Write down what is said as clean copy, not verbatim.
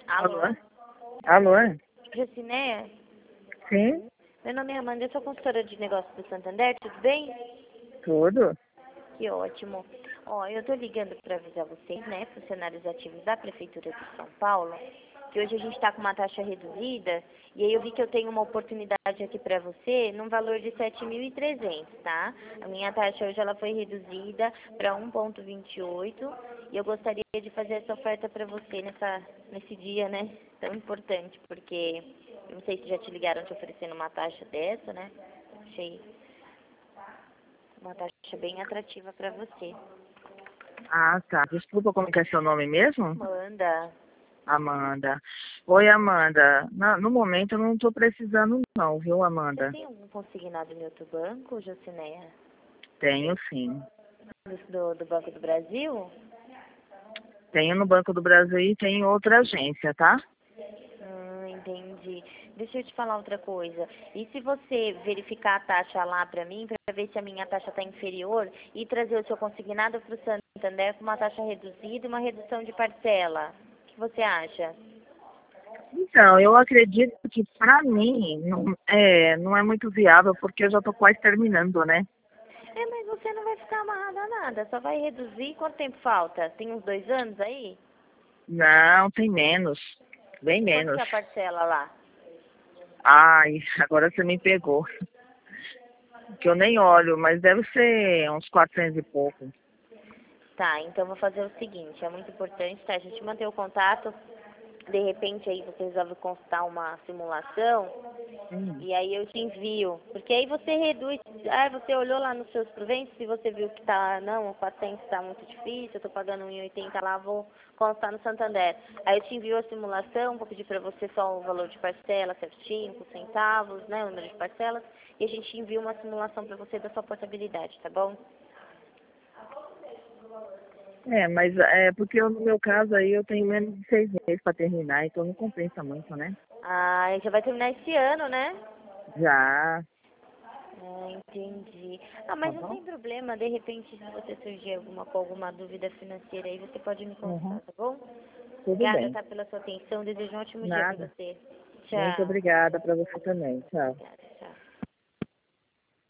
Alô? Alô? Alô? Jocineia? Sim? Meu nome é Amanda, eu sou consultora de negócios do Santander, tudo bem? Tudo? Que ótimo. Ó, eu tô ligando para avisar vocês, né, funcionários ativos da Prefeitura de São Paulo, que hoje a gente está com uma taxa reduzida, e aí eu vi que eu tenho uma oportunidade aqui para você num valor de 7.300, tá? A minha taxa hoje ela foi reduzida para 1,28 e eu gostaria de fazer essa oferta para você nesse dia, né, tão importante, porque eu não sei se já te ligaram te oferecendo uma taxa dessa, né? Achei uma taxa bem atrativa para você. Ah, tá. Desculpa, como que é seu nome mesmo? Manda. Amanda. Oi, Amanda. No momento eu não estou precisando não, viu, Você Amanda? tem algum consignado em outro banco, Jocineia? Tenho sim. Do Banco do Brasil? Tenho no Banco do Brasil e tenho em outra agência, tá? Entendi. Deixa eu te falar outra coisa. E se você verificar a taxa lá para mim, para ver se a minha taxa está inferior, e trazer o seu consignado para o Santander com uma taxa reduzida e uma redução de parcela? O que você acha? Então, eu acredito que para mim não é muito viável porque eu já estou quase terminando, né? Mas você não vai ficar amarrada a nada, só vai reduzir. Quanto tempo falta? Tem uns 2 anos aí? Não, tem menos. Bem Quanto que menos. é a parcela lá? Ai, agora você me pegou. Que eu nem olho, mas deve ser uns 400 e pouco. Tá, então vou fazer o seguinte, é muito importante, tá? A gente manter o contato, de repente aí você resolve consultar uma simulação, Hum. e aí eu te envio, porque aí você reduz, você olhou lá nos seus proventos, se você viu que tá, não, o 400 tá muito difícil, eu tô pagando 1,80 lá, vou constar no Santander. Aí eu te envio a simulação, vou pedir pra você só o valor de parcela certinho, com centavos, né, o número de parcelas, e a gente envia uma simulação pra você da sua portabilidade, tá bom? Mas porque no meu caso aí eu tenho menos de 6 meses para terminar, então não compensa muito, né? Ah, já vai terminar esse ano, né? Já, Entendi. tá Mas não bom? tem problema, de repente, se você surgir com alguma dúvida financeira aí, você pode me consultar, Uhum. tá bom? Tudo Obrigada, bem. tá, pela sua atenção. Desejo um ótimo dia pra Nada. você. Muito Tchau. obrigada para você também. Tchau. Obrigada.